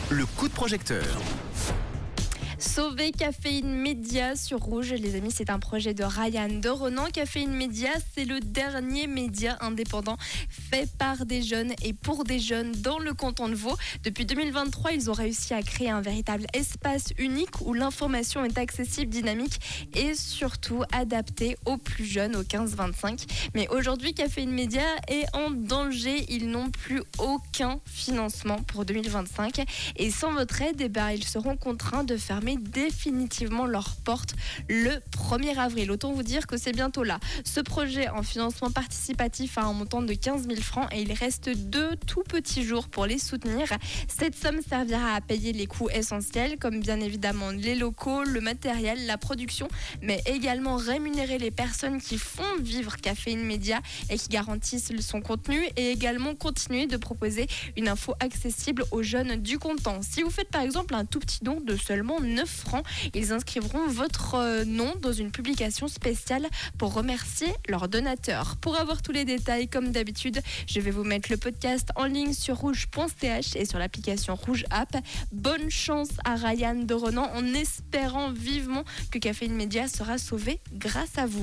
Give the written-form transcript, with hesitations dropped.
le coup de projecteur. Sauver Caféine Média sur Rouge, les amis, c'est un projet de Ryan de Ronan. Caféine Média, c'est le dernier média indépendant fait par des jeunes et pour des jeunes dans le canton de Vaud. Depuis 2023, ils ont réussi à créer un véritable espace unique où l'information est accessible, dynamique et surtout adaptée aux plus jeunes, aux 15-25. Mais aujourd'hui, Caféine Média est en danger. Ils n'ont plus aucun financement pour 2025 et sans votre aide, ils seront contraints de fermer définitivement leurs portes le 1er avril. Autant vous dire que c'est bientôt là. Ce projet en financement participatif a un montant de 15 000 francs et il reste 2 tout petits jours pour les soutenir. Cette somme servira à payer les coûts essentiels comme bien évidemment les locaux, le matériel, la production, mais également rémunérer les personnes qui font vivre Caféine Média et qui garantissent son contenu et également continuer de proposer une info accessible aux jeunes du canton. Si vous faites par exemple un tout petit don de seulement 9 francs, ils inscrivront votre nom dans une publication spéciale pour remercier leurs donateurs. Pour avoir tous les détails, comme d'habitude, je vais vous mettre le podcast en ligne sur rouge.ch et sur l'application Rouge App. Bonne chance à Ryan de Ronan en espérant vivement que Caféine Média sera sauvé grâce à vous.